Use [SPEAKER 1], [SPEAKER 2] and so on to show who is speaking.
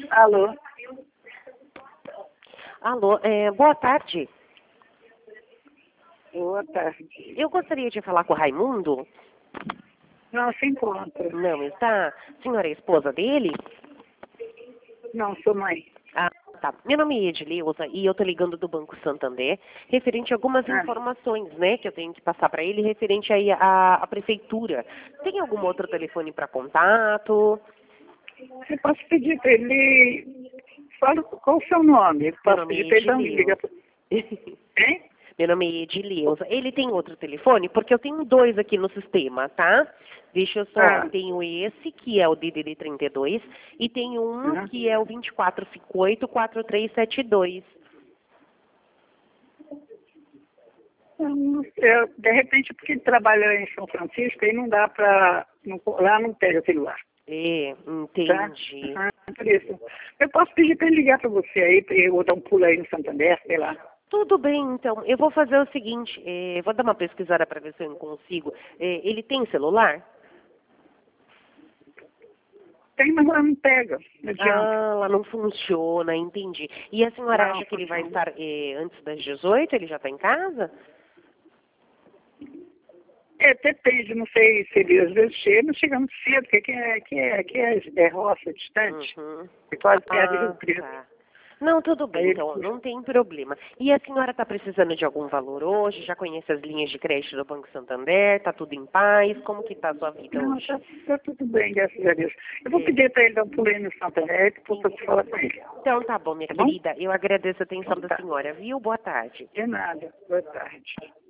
[SPEAKER 1] Alô?
[SPEAKER 2] Alô, boa tarde.
[SPEAKER 1] Boa tarde.
[SPEAKER 2] Eu gostaria de falar com o Raimundo.
[SPEAKER 1] Não se encontra.
[SPEAKER 2] Não está? A senhora é a esposa dele?
[SPEAKER 1] Não, sou mãe.
[SPEAKER 2] Ah, tá. Meu nome é Edileuza e eu tô ligando do Banco Santander, referente a algumas
[SPEAKER 1] Ah.
[SPEAKER 2] informações, né, que eu tenho que passar para ele, referente aí à prefeitura. Tem algum outro telefone para contato?
[SPEAKER 1] Eu posso pedir para ele... Fala qual o seu nome. Eu
[SPEAKER 2] Meu
[SPEAKER 1] posso
[SPEAKER 2] nome
[SPEAKER 1] pedir
[SPEAKER 2] é
[SPEAKER 1] para ele não me ligar.
[SPEAKER 2] Edileuza.
[SPEAKER 1] Hein?
[SPEAKER 2] Meu nome é Edileuza. Ele tem outro telefone? Porque eu tenho dois aqui no sistema, tá? Deixa eu só.
[SPEAKER 1] Ah.
[SPEAKER 2] Tenho esse, que é o DDD 32, e tenho um que é o 2458-4372.
[SPEAKER 1] De repente, porque ele trabalha em São Francisco, aí não dá para... Lá não pega celular.
[SPEAKER 2] É,
[SPEAKER 1] Tá?
[SPEAKER 2] entendi.
[SPEAKER 1] Por isso. Eu posso pedir para ele ligar para você aí, para eu dar um pulo aí no Santander, sei lá.
[SPEAKER 2] Tudo bem, então. Eu vou fazer o seguinte, vou dar uma pesquisada para ver se eu consigo. Ele tem celular?
[SPEAKER 1] Tem, mas lá não pega. Não adianta.
[SPEAKER 2] Ah, lá não funciona, entendi. E a senhora
[SPEAKER 1] Não
[SPEAKER 2] acha que ele vai
[SPEAKER 1] funciona.
[SPEAKER 2] estar antes das 18? Ele já está em casa?
[SPEAKER 1] Depende, não sei se ele às vezes chega, mas chega muito cedo, porque aqui é roça distante,
[SPEAKER 2] Uhum.
[SPEAKER 1] e quase perto de
[SPEAKER 2] Ah,
[SPEAKER 1] Rio Preto.
[SPEAKER 2] tá. Não, tudo bem,
[SPEAKER 1] Aí ele
[SPEAKER 2] então,
[SPEAKER 1] puxa.
[SPEAKER 2] não tem problema. E a senhora está precisando de algum valor hoje? Já conhece as linhas de crédito do Banco Santander? Está tudo em paz? Como que está a sua vida
[SPEAKER 1] Não,
[SPEAKER 2] hoje?
[SPEAKER 1] tá tudo bem, graças a Deus. Eu vou
[SPEAKER 2] É.
[SPEAKER 1] pedir para ele dar um pulinho no Santander e depois eu falar com ele.
[SPEAKER 2] Então tá bom, minha
[SPEAKER 1] Tá bom?
[SPEAKER 2] querida. Eu agradeço a atenção
[SPEAKER 1] Então
[SPEAKER 2] da
[SPEAKER 1] tá.
[SPEAKER 2] senhora, viu? Boa tarde.
[SPEAKER 1] De nada. Boa tarde.